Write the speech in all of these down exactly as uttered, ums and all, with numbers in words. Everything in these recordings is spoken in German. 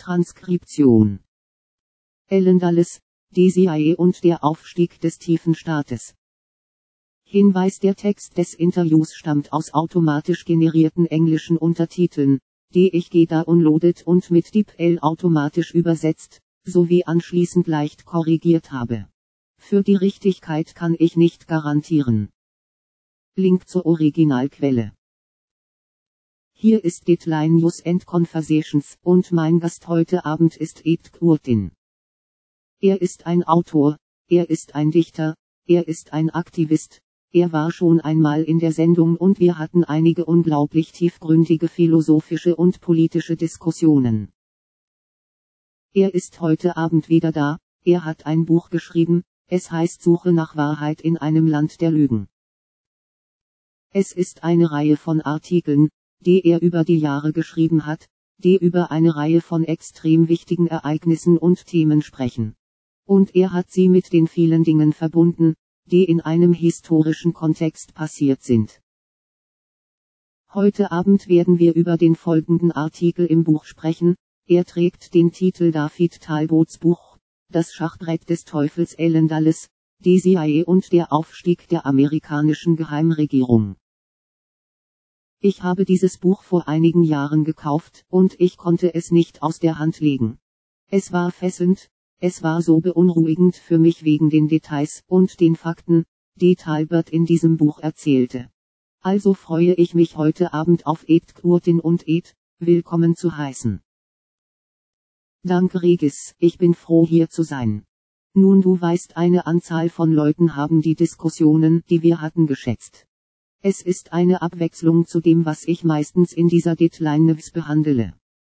Transkription. Allen Dulles, die C I A und der Aufstieg des tiefen Staates. Hinweis: Der Text des Interviews stammt aus automatisch generierten englischen Untertiteln, die ich gedownloadet und mit DeepL automatisch übersetzt, sowie anschließend leicht korrigiert habe. Für die Richtigkeit kann ich nicht garantieren. Link zur Originalquelle. Hier ist Deadline News and Conversations, und mein Gast heute Abend ist Ed Curtin. Er ist ein Autor, er ist ein Dichter, er ist ein Aktivist, er war schon einmal in der Sendung und wir hatten einige unglaublich tiefgründige philosophische und politische Diskussionen. Er ist heute Abend wieder da, er hat ein Buch geschrieben, es heißt Suche nach Wahrheit in einem Land der Lügen. Es ist eine Reihe von Artikeln, die er über die Jahre geschrieben hat, die über eine Reihe von extrem wichtigen Ereignissen und Themen sprechen. Und er hat sie mit den vielen Dingen verbunden, die in einem historischen Kontext passiert sind. Heute Abend werden wir über den folgenden Artikel im Buch sprechen. Er trägt den Titel David Talbots Buch, Das Schachbrett des Teufels, Allen Dulles, die C I A und der Aufstieg der amerikanischen Geheimregierung. Ich habe dieses Buch vor einigen Jahren gekauft, und ich konnte es nicht aus der Hand legen. Es war fesselnd, es war so beunruhigend für mich wegen den Details und den Fakten, die Talbot in diesem Buch erzählte. Also freue ich mich heute Abend auf Ed Curtin und Ed, willkommen zu heißen. Danke Regis, ich bin froh hier zu sein. Nun, du weißt, eine Anzahl von Leuten haben die Diskussionen, die wir hatten, geschätzt. Es ist eine Abwechslung zu dem, was ich meistens in dieser Deadline News behandle.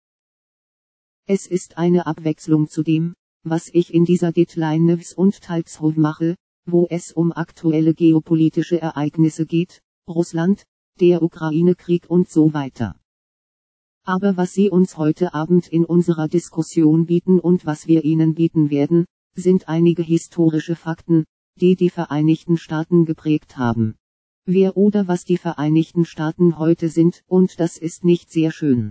Es ist eine Abwechslung zu dem, was ich in dieser Deadline News und Talkshow mache, wo es um aktuelle geopolitische Ereignisse geht, Russland, der Ukraine-Krieg und so weiter. Aber was Sie uns heute Abend in unserer Diskussion bieten und was wir Ihnen bieten werden, sind einige historische Fakten, die die Vereinigten Staaten geprägt haben. Wer oder was die Vereinigten Staaten heute sind, und das ist nicht sehr schön.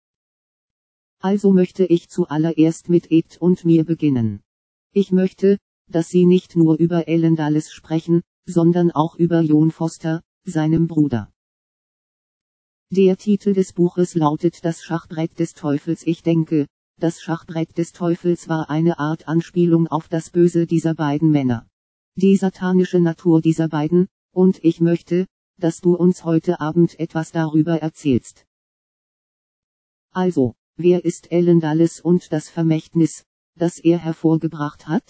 Also möchte ich zuallererst mit Ed und mir beginnen. Ich möchte, dass Sie nicht nur über Allen Dulles sprechen, sondern auch über John Foster, seinem Bruder. Der Titel des Buches lautet Das Schachbrett des Teufels. Ich denke, das Schachbrett des Teufels war eine Art Anspielung auf das Böse dieser beiden Männer. Die satanische Natur dieser beiden, und ich möchte, dass du uns heute Abend etwas darüber erzählst. Also, wer ist Allen Dulles und das Vermächtnis, das er hervorgebracht hat?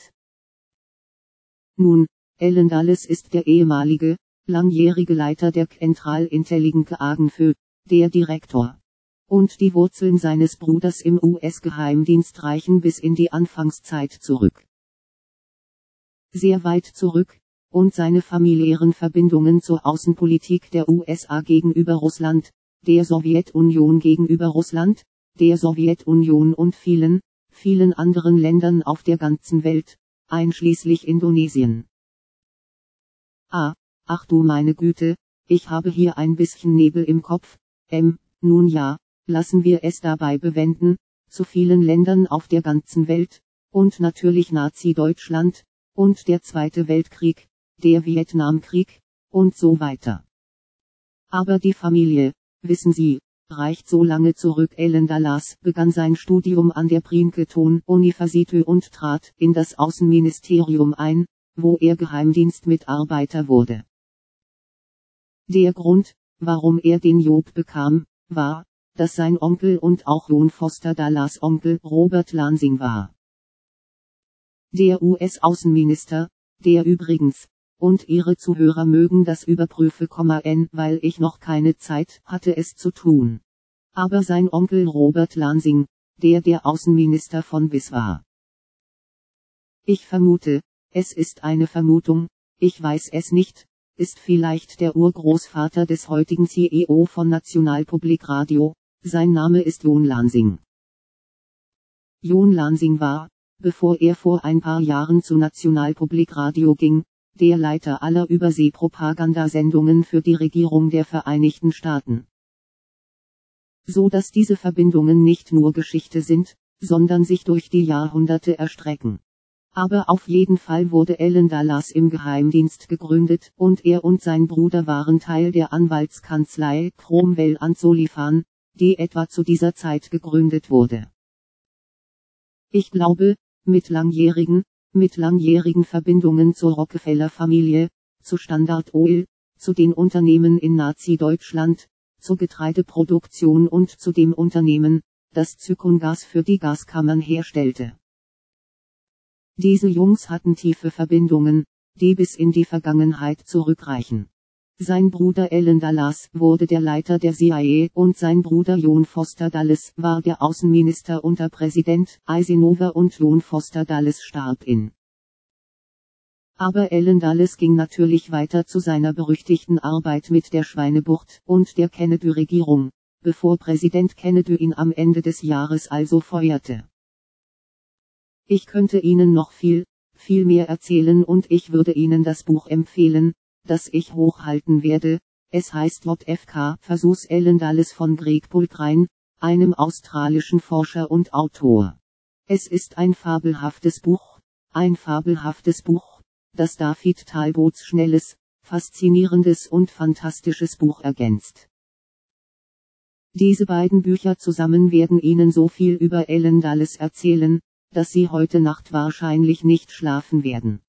Nun, Allen Dulles ist der ehemalige, langjährige Leiter der Central Intelligence Agency, der Direktor. Und die Wurzeln seines Bruders im U S-Geheimdienst reichen bis in die Anfangszeit zurück. Sehr weit zurück, und seine familiären Verbindungen zur Außenpolitik der U S A gegenüber Russland, der Sowjetunion gegenüber Russland, der Sowjetunion und vielen, vielen anderen Ländern auf der ganzen Welt, einschließlich Indonesien. Ah, ach du meine Güte, ich habe hier ein bisschen Nebel im Kopf. Ähm, nun ja, lassen wir es dabei bewenden, zu vielen Ländern auf der ganzen Welt, und natürlich Nazi-Deutschland, und der Zweite Weltkrieg, der Vietnamkrieg, und so weiter. Aber die Familie, wissen Sie, reicht so lange zurück. Allen Dulles begann sein Studium an der Princeton University und trat in das Außenministerium ein, wo er Geheimdienstmitarbeiter wurde. Der Grund, warum er den Job bekam, war, dass sein Onkel und auch John Foster Dulles Onkel Robert Lansing war. Der U S-Außenminister, der übrigens, und Ihre Zuhörer mögen das überprüfen, n, weil ich noch keine Zeit hatte es zu tun. Aber sein Onkel Robert Lansing, der der Außenminister von Bis war. Ich vermute, es ist eine Vermutung, ich weiß es nicht, ist vielleicht der Urgroßvater des heutigen C E O von National Public Radio, sein Name ist John Lansing. John Lansing war, bevor er vor ein paar Jahren zu National Public Radio ging, der Leiter aller Übersee-Propagandasendungen für die Regierung der Vereinigten Staaten. So dass diese Verbindungen nicht nur Geschichte sind, sondern sich durch die Jahrhunderte erstrecken. Aber auf jeden Fall wurde Allen Dulles im Geheimdienst gegründet, und er und sein Bruder waren Teil der Anwaltskanzlei Cromwell and Sullivan, die etwa zu dieser Zeit gegründet wurde. Ich glaube, mit langjährigen, mit langjährigen Verbindungen zur Rockefeller-Familie, zu Standard Oil, zu den Unternehmen in Nazi-Deutschland, zur Getreideproduktion und zu dem Unternehmen, das Zykongas für die Gaskammern herstellte. Diese Jungs hatten tiefe Verbindungen, die bis in die Vergangenheit zurückreichen. Sein Bruder Allen Dulles wurde der Leiter der C I A und sein Bruder John Foster Dulles war der Außenminister unter Präsident Eisenhower und John Foster Dulles starb in. Aber Allen Dulles ging natürlich weiter zu seiner berüchtigten Arbeit mit der Schweinebucht und der Kennedy-Regierung, bevor Präsident Kennedy ihn am Ende des Jahres also feuerte. Ich könnte Ihnen noch viel, viel mehr erzählen und ich würde Ihnen das Buch empfehlen, das ich hochhalten werde. Es heißt J F K Versus Allen Dulles von Greg Pulkrine, einem australischen Forscher und Autor. Es ist ein fabelhaftes Buch, ein fabelhaftes Buch, das David Talbots schnelles, faszinierendes und fantastisches Buch ergänzt. Diese beiden Bücher zusammen werden Ihnen so viel über Allen Dulles erzählen, dass Sie heute Nacht wahrscheinlich nicht schlafen werden.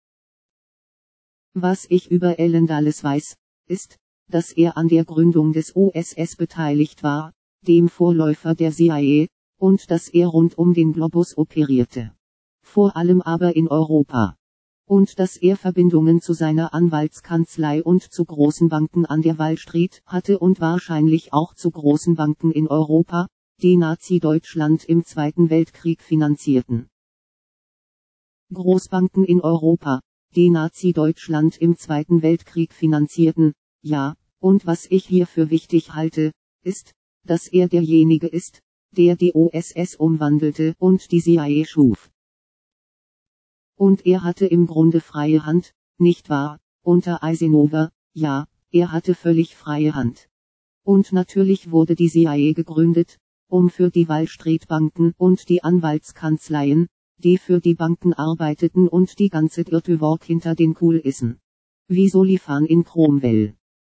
Was ich über Allen Dulles weiß, ist, dass er an der Gründung des U S S beteiligt war, dem Vorläufer der C I A, und dass er rund um den Globus operierte. Vor allem aber in Europa. Und dass er Verbindungen zu seiner Anwaltskanzlei und zu großen Banken an der Wall Street hatte und wahrscheinlich auch zu großen Banken in Europa, die Nazi-Deutschland im Zweiten Weltkrieg finanzierten. Großbanken in Europa, die Nazi-Deutschland im Zweiten Weltkrieg finanzierten, ja, und was ich hier für wichtig halte, ist, dass er derjenige ist, der die U S S umwandelte und die C I A schuf. Und er hatte im Grunde freie Hand, nicht wahr, unter Eisenhower, ja, er hatte völlig freie Hand. Und natürlich wurde die C I A gegründet, um für die Wall Street Banken und die Anwaltskanzleien, die für die Banken arbeiteten und die ganze Dirty-Work hinter den Kulissen. Wie Sullivan in Cromwell.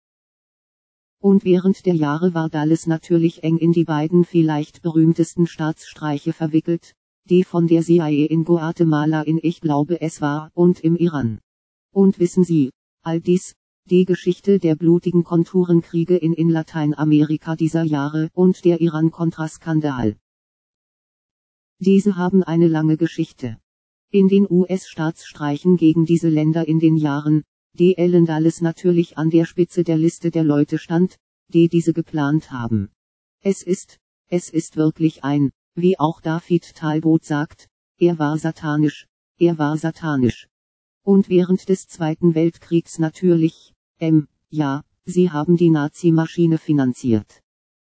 Und während der Jahre war Dulles natürlich eng in die beiden vielleicht berühmtesten Staatsstreiche verwickelt, die von der C I A in Guatemala in ich glaube es war und im Iran. Und wissen Sie, all dies, die Geschichte der blutigen Konturenkriege in in Lateinamerika dieser Jahre und der Iran-Contra-Skandal. Diese haben eine lange Geschichte. In den U S-Staatsstreichen gegen diese Länder in den Jahren, die Allen Dulles natürlich an der Spitze der Liste der Leute stand, die diese geplant haben. Es ist, es ist wirklich ein, wie auch David Talbot sagt, er war satanisch, er war satanisch. Und während des Zweiten Weltkriegs natürlich, ähm, ja, sie haben die Nazi-Maschine finanziert.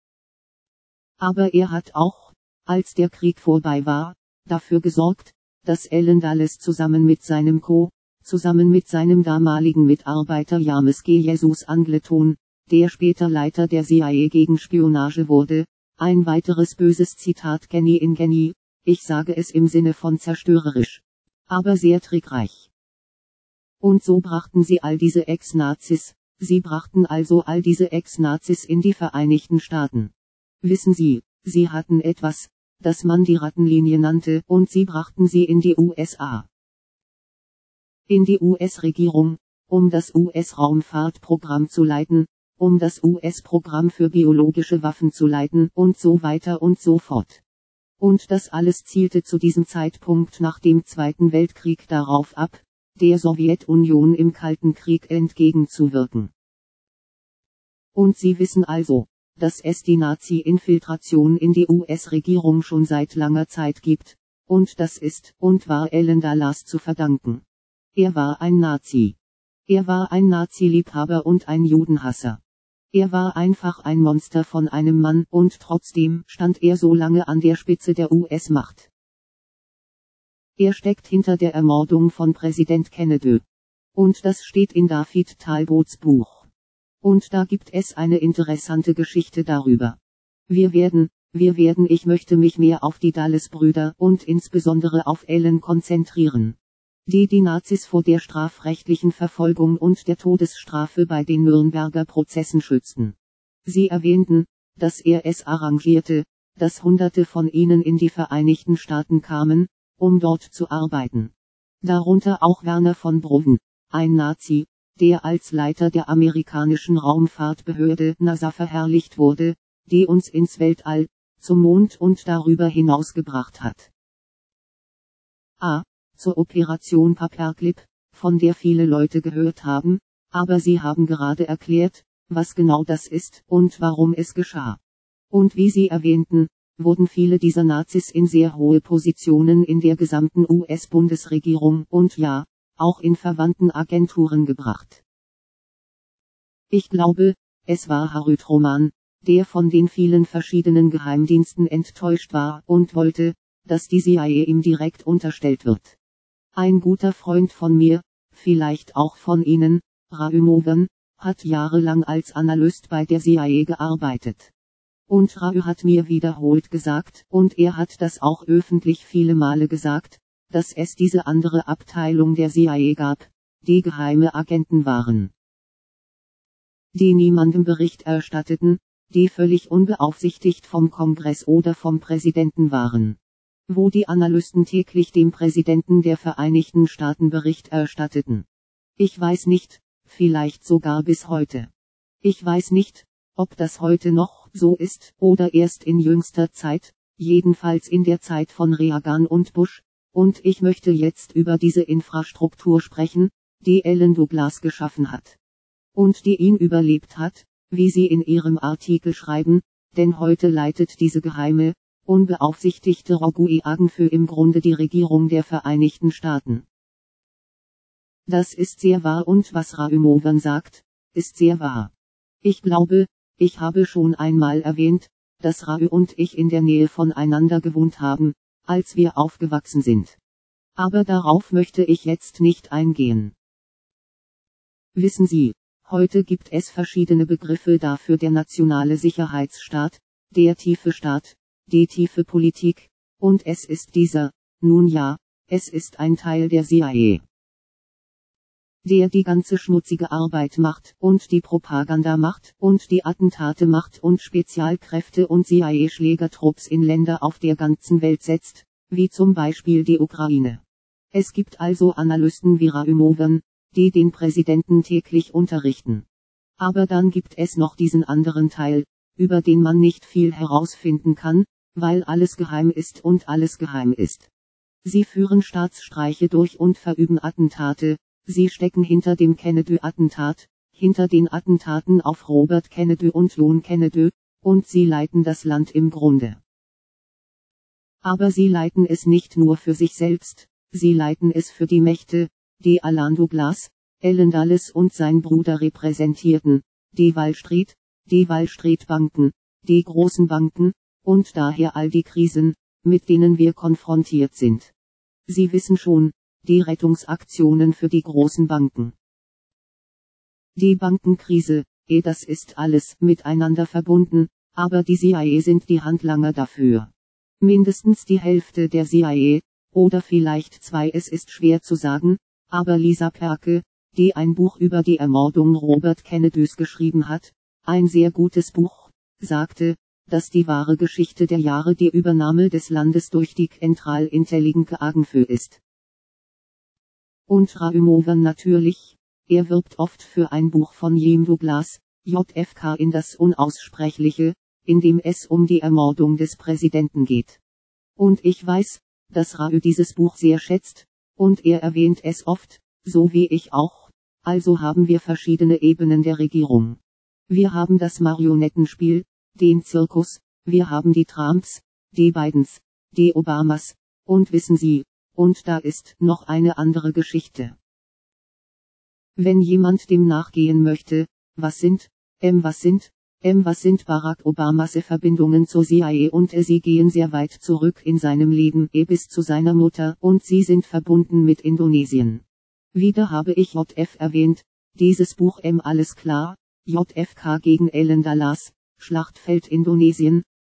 Aber er hat auch, als der Krieg vorbei war, dafür gesorgt, dass Allen Dulles zusammen mit seinem Co., zusammen mit seinem damaligen Mitarbeiter James G. Jesus Angleton, der später Leiter der C I A gegen Spionage wurde, ein weiteres böses Zitat Genie in Genie, ich sage es im Sinne von zerstörerisch, aber sehr trickreich. Und so brachten sie all diese Ex-Nazis, sie brachten also all diese Ex-Nazis in die Vereinigten Staaten. Wissen Sie, sie hatten etwas, das man die Rattenlinie nannte, und sie brachten sie in die U S A. In die U S-Regierung, um das U S-Raumfahrtprogramm zu leiten, um das U S-Programm für biologische Waffen zu leiten und so weiter und so fort. Und das alles zielte zu diesem Zeitpunkt nach dem Zweiten Weltkrieg darauf ab, der Sowjetunion im Kalten Krieg entgegenzuwirken. Und Sie wissen also, dass es die Nazi-Infiltration in die U S-Regierung schon seit langer Zeit gibt, und das ist und war Allen Dulles zu verdanken. Er war ein Nazi. Er war ein Nazi-Liebhaber und ein Judenhasser. Er war einfach ein Monster von einem Mann und trotzdem stand er so lange an der Spitze der U S-Macht. Er steckt hinter der Ermordung von Präsident Kennedy. Und das steht in David Talbots Buch. Und da gibt es eine interessante Geschichte darüber. Wir werden, wir werden Ich möchte mich mehr auf die Dulles-Brüder und insbesondere auf Ellen konzentrieren, die die Nazis vor der strafrechtlichen Verfolgung und der Todesstrafe bei den Nürnberger Prozessen schützten. Sie erwähnten, dass er es arrangierte, dass Hunderte von ihnen in die Vereinigten Staaten kamen, um dort zu arbeiten. Darunter auch Werner von Braun, ein Nazi, der als Leiter der amerikanischen Raumfahrtbehörde NASA verherrlicht wurde, die uns ins Weltall, zum Mond und darüber hinaus gebracht hat. A. Zur Operation Paperclip, von der viele Leute gehört haben, aber Sie haben gerade erklärt, was genau das ist und warum es geschah. Und wie Sie erwähnten, wurden viele dieser Nazis in sehr hohe Positionen in der gesamten U S-Bundesregierung und ja, auch in verwandten Agenturen gebracht. Ich glaube, es war Harry Truman, der von den vielen verschiedenen Geheimdiensten enttäuscht war und wollte, dass die C I A ihm direkt unterstellt wird. Ein guter Freund von mir, vielleicht auch von Ihnen, Raoul Moven, hat jahrelang als Analyst bei der C I A gearbeitet. Und Raoul hat mir wiederholt gesagt, und er hat das auch öffentlich viele Male gesagt, dass es diese andere Abteilung der C I A gab, die geheime Agenten waren, die niemandem Bericht erstatteten, die völlig unbeaufsichtigt vom Kongress oder vom Präsidenten waren. Wo die Analysten täglich dem Präsidenten der Vereinigten Staaten Bericht erstatteten. Ich weiß nicht, vielleicht sogar bis heute. Ich weiß nicht, ob das heute noch so ist, oder erst in jüngster Zeit, jedenfalls in der Zeit von Reagan und Bush, und ich möchte jetzt über diese Infrastruktur sprechen, die Ellen Douglas geschaffen hat. Und die ihn überlebt hat, wie Sie in Ihrem Artikel schreiben, denn heute leitet diese geheime, unbeaufsichtigte Rogue-Agentur im Grunde die Regierung der Vereinigten Staaten. Das ist sehr wahr und was Raoul Moven sagt, ist sehr wahr. Ich glaube, ich habe schon einmal erwähnt, dass Raoul und ich in der Nähe voneinander gewohnt haben, als wir aufgewachsen sind. Aber darauf möchte ich jetzt nicht eingehen. Wissen Sie, heute gibt es verschiedene Begriffe dafür: der nationale Sicherheitsstaat, der tiefe Staat, die tiefe Politik, und es ist dieser, nun ja, es ist ein Teil der C I A, der die ganze schmutzige Arbeit macht und die Propaganda macht und die Attentate macht und Spezialkräfte und C I A-Schlägertrupps in Länder auf der ganzen Welt setzt, wie zum Beispiel die Ukraine. Es gibt also Analysten wie Raoul Moven, die den Präsidenten täglich unterrichten. Aber dann gibt es noch diesen anderen Teil, über den man nicht viel herausfinden kann, weil alles geheim ist und alles geheim ist. Sie führen Staatsstreiche durch und verüben Attentate, sie stecken hinter dem Kennedy-Attentat, hinter den Attentaten auf Robert Kennedy und John Kennedy, und sie leiten das Land im Grunde. Aber sie leiten es nicht nur für sich selbst, sie leiten es für die Mächte, die Alan Douglas, Allen Dulles und sein Bruder repräsentierten, die Wall Street, die Wall Street Banken, die großen Banken, und daher all die Krisen, mit denen wir konfrontiert sind. Sie wissen schon, die Rettungsaktionen für die großen Banken. Die Bankenkrise, eh, das ist alles miteinander verbunden, aber die C I A sind die Handlanger dafür. Mindestens die Hälfte der C I A, oder vielleicht zwei, es ist schwer zu sagen, aber Lisa Perke, die ein Buch über die Ermordung Robert Kennedys geschrieben hat, ein sehr gutes Buch, sagte, dass die wahre Geschichte der Jahre die Übernahme des Landes durch die Central Intelligence Agentur ist. Und Raoul Moven natürlich, er wirbt oft für ein Buch von Jim Douglas, J F K in das Unaussprechliche, in dem es um die Ermordung des Präsidenten geht. Und ich weiß, dass Raoul dieses Buch sehr schätzt, und er erwähnt es oft, so wie ich auch, also haben wir verschiedene Ebenen der Regierung. Wir haben das Marionettenspiel, den Zirkus, wir haben die Trumps, die Bidens, die Obamas, und wissen Sie, und da ist noch eine andere Geschichte. Wenn jemand dem nachgehen möchte, was sind, ähm was sind, ähm was sind Barack Obamas Verbindungen zur C I A, und äh, sie gehen sehr weit zurück in seinem Leben, eh bis zu seiner Mutter, und sie sind verbunden mit Indonesien. Wieder habe ich J F erwähnt, dieses Buch ähm alles klar, J F K gegen Allen Dulles, Schlachtfeld Indonesien,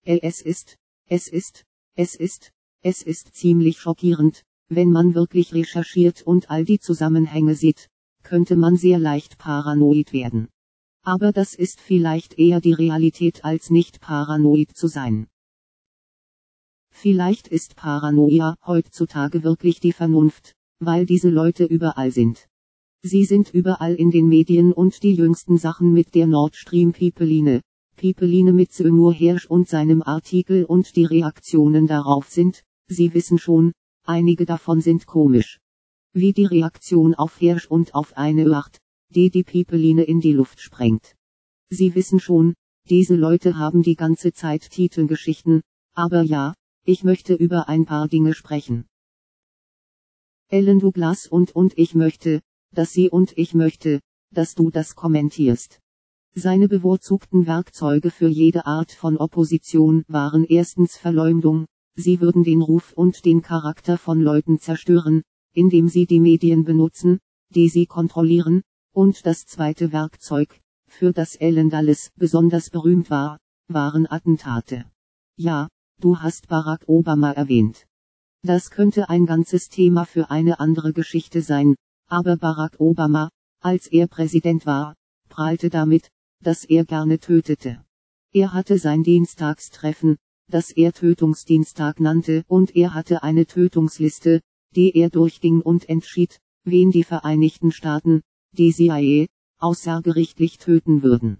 Es ist, es ist, es ist, es ist ziemlich schockierend, wenn man wirklich recherchiert und all die Zusammenhänge sieht, könnte man sehr leicht paranoid werden. Aber das ist vielleicht eher die Realität als nicht paranoid zu sein. Vielleicht ist Paranoia heutzutage wirklich die Vernunft, weil diese Leute überall sind. Sie sind überall in den Medien und die jüngsten Sachen mit der Nord Stream Pipeline, Pipeline mit Seymour Hersh und seinem Artikel und die Reaktionen darauf sind, Sie wissen schon, einige davon sind komisch. Wie die Reaktion auf Hersh und auf eine Yacht, die die Pipeline in die Luft sprengt. Sie wissen schon, diese Leute haben die ganze Zeit Titelgeschichten, aber ja, ich möchte über ein paar Dinge sprechen. Ellen Douglas und und ich möchte, dass sie und ich möchte, dass du das kommentierst. Seine bevorzugten Werkzeuge für jede Art von Opposition waren erstens Verleumdung, sie würden den Ruf und den Charakter von Leuten zerstören, indem sie die Medien benutzen, die sie kontrollieren, und das zweite Werkzeug, für das Allen Dulles besonders berühmt war, waren Attentate. Ja, du hast Barack Obama erwähnt. Das könnte ein ganzes Thema für eine andere Geschichte sein, aber Barack Obama, als er Präsident war, prahlte damit, dass er gerne tötete. Er hatte sein Dienstagstreffen, das er Tötungsdienstag nannte, und er hatte eine Tötungsliste, die er durchging und entschied, wen die Vereinigten Staaten, die C I A, außergerichtlich töten würden.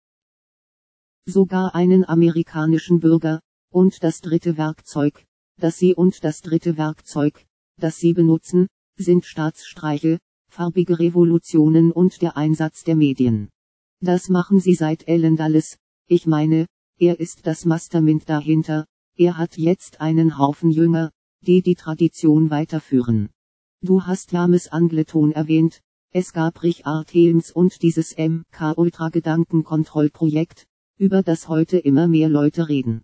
Sogar einen amerikanischen Bürger. Und das dritte Werkzeug, das sie und das dritte Werkzeug, das sie benutzen, sind Staatsstreiche, farbige Revolutionen und der Einsatz der Medien. Das machen sie seit Allen Dulles, ich meine, er ist das Mastermind dahinter, er hat jetzt einen Haufen Jünger, die die Tradition weiterführen. Du hast James Angleton erwähnt, es gab Richard Helms und dieses M K-Ultra-Gedankenkontrollprojekt, über das heute immer mehr Leute reden.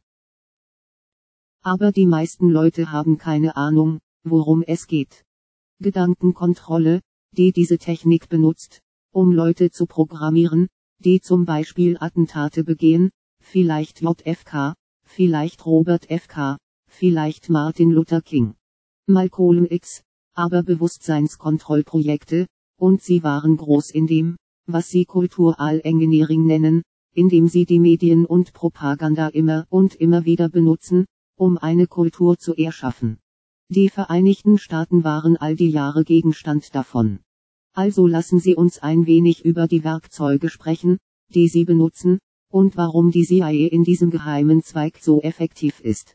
Aber die meisten Leute haben keine Ahnung, worum es geht. Gedankenkontrolle, die diese Technik benutzt, um Leute zu programmieren, die zum Beispiel Attentate begehen, vielleicht J F K, vielleicht Robert F K, vielleicht Martin Luther King, Malcolm X, aber Bewusstseinskontrollprojekte, und sie waren groß in dem, was sie Cultural Engineering nennen, indem sie die Medien und Propaganda immer und immer wieder benutzen, um eine Kultur zu erschaffen. Die Vereinigten Staaten waren all die Jahre Gegenstand davon. Also lassen Sie uns ein wenig über die Werkzeuge sprechen, die Sie benutzen, und warum die C I A in diesem geheimen Zweig so effektiv ist.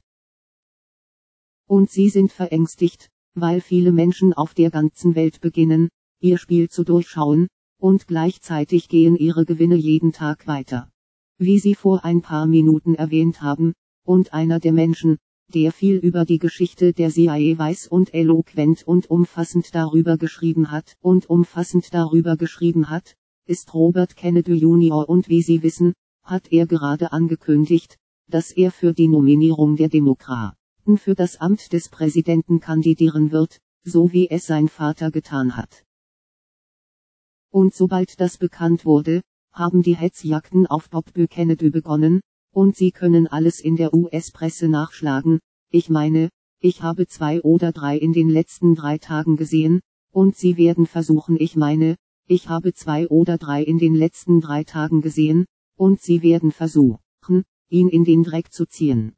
Und Sie sind verängstigt, weil viele Menschen auf der ganzen Welt beginnen, Ihr Spiel zu durchschauen, und gleichzeitig gehen Ihre Gewinne jeden Tag weiter. Wie Sie vor ein paar Minuten erwähnt haben, und einer der Menschen, der viel über die Geschichte der C I A weiß und eloquent und umfassend darüber geschrieben hat und umfassend darüber geschrieben hat, ist Robert Kennedy Junior und wie Sie wissen, hat er gerade angekündigt, dass er für die Nominierung der Demokraten für das Amt des Präsidenten kandidieren wird, so wie es sein Vater getan hat. Und sobald das bekannt wurde, haben die Hetzjagden auf Bob Kennedy begonnen, und Sie können alles in der U S-Presse nachschlagen, ich meine, ich habe zwei oder drei in den letzten drei Tagen gesehen, und Sie werden versuchen ich meine, ich habe zwei oder drei in den letzten drei Tagen gesehen, und Sie werden versuchen, ihn in den Dreck zu ziehen.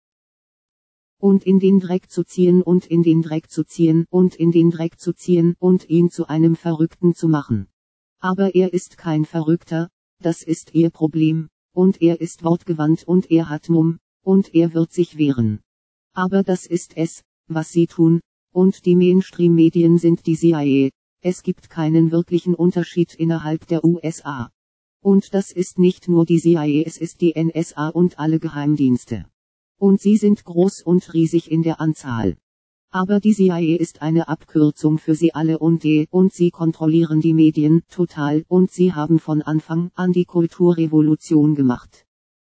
Und in den Dreck zu ziehen und in den Dreck zu ziehen und in den Dreck zu ziehen und ihn zu einem Verrückten zu machen. Aber er ist kein Verrückter, das ist Ihr Problem. Und er ist wortgewandt und er hat Mumm, und er wird sich wehren. Aber das ist es, was sie tun, und die Mainstream-Medien sind die C I A, es gibt keinen wirklichen Unterschied innerhalb der U S A. Und das ist nicht nur die C I A, es ist die N S A und alle Geheimdienste. Und sie sind groß und riesig in der Anzahl. Aber die C I A ist eine Abkürzung für sie alle und die, und sie kontrollieren die Medien total und sie haben von Anfang an die Kulturrevolution gemacht.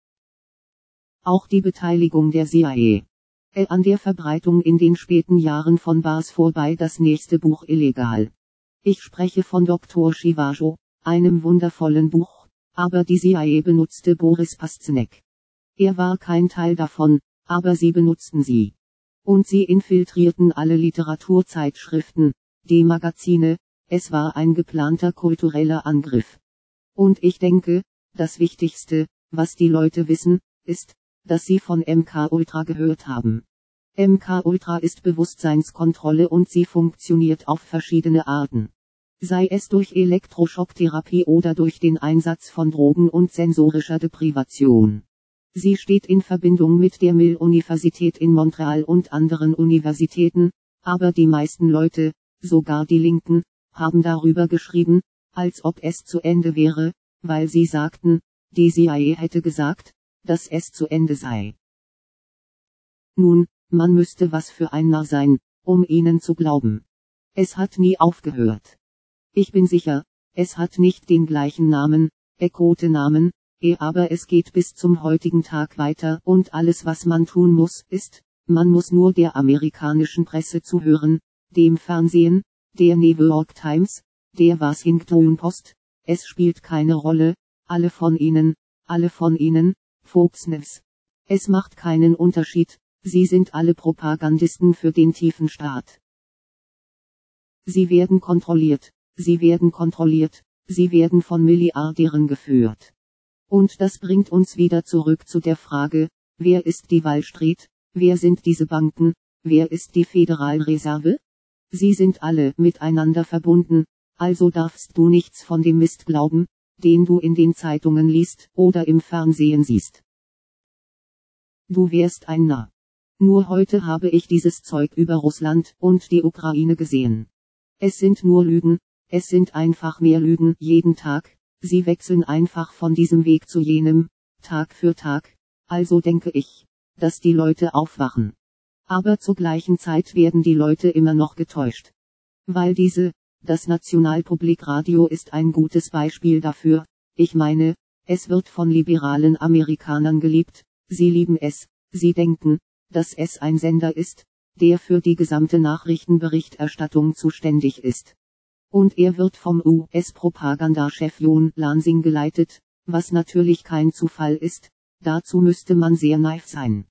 Auch die Beteiligung der C I A an der Verbreitung in den späten Jahren von Bars vorbei das nächste Buch illegal. Ich spreche von Doktor Shivajo, einem wundervollen Buch, aber die C I A benutzte Boris Pasternak. Er war kein Teil davon, aber sie benutzten sie. Und sie infiltrierten alle Literaturzeitschriften, die Magazine, es war ein geplanter kultureller Angriff. Und ich denke, das Wichtigste, was die Leute wissen, ist, dass sie von M K Ultra gehört haben. M K Ultra ist Bewusstseinskontrolle und sie funktioniert auf verschiedene Arten. Sei es durch Elektroschocktherapie oder durch den Einsatz von Drogen und sensorischer Deprivation. Sie steht in Verbindung mit der McGill-Universität in Montreal und anderen Universitäten, aber die meisten Leute, sogar die Linken, haben darüber geschrieben, als ob es zu Ende wäre, weil sie sagten, die C I A hätte gesagt, dass es zu Ende sei. Nun, man müsste was für ein Narr sein, um ihnen zu glauben. Es hat nie aufgehört. Ich bin sicher, es hat nicht den gleichen Namen, E-Code-Namen, eh aber es geht bis zum heutigen Tag weiter und alles was man tun muss, ist, man muss nur der amerikanischen Presse zuhören, dem Fernsehen, der New York Times, der Washington Post, es spielt keine Rolle, alle von ihnen, alle von ihnen, Fox News. Es macht keinen Unterschied, sie sind alle Propagandisten für den tiefen Staat. Sie werden kontrolliert, sie werden kontrolliert, sie werden von Milliardären geführt. Und das bringt uns wieder zurück zu der Frage, wer ist die Wall Street, wer sind diese Banken, wer ist die Föderalreserve? Sie sind alle miteinander verbunden, also darfst du nichts von dem Mist glauben, den du in den Zeitungen liest oder im Fernsehen siehst. Du wärst ein Narr. Nur heute habe ich dieses Zeug über Russland und die Ukraine gesehen. Es sind nur Lügen, es sind einfach mehr Lügen jeden Tag, sie wechseln einfach von diesem Weg zu jenem, Tag für Tag, also denke ich, dass die Leute aufwachen. Aber zur gleichen Zeit werden die Leute immer noch getäuscht. Weil diese, das Nationalpublikradio ist ein gutes Beispiel dafür, ich meine, es wird von liberalen Amerikanern geliebt, sie lieben es, sie denken, dass es ein Sender ist, der für die gesamte Nachrichtenberichterstattung zuständig ist. Und er wird vom U S-Propagandachef Jon Lansing geleitet, was natürlich kein Zufall ist, dazu müsste man sehr naiv sein.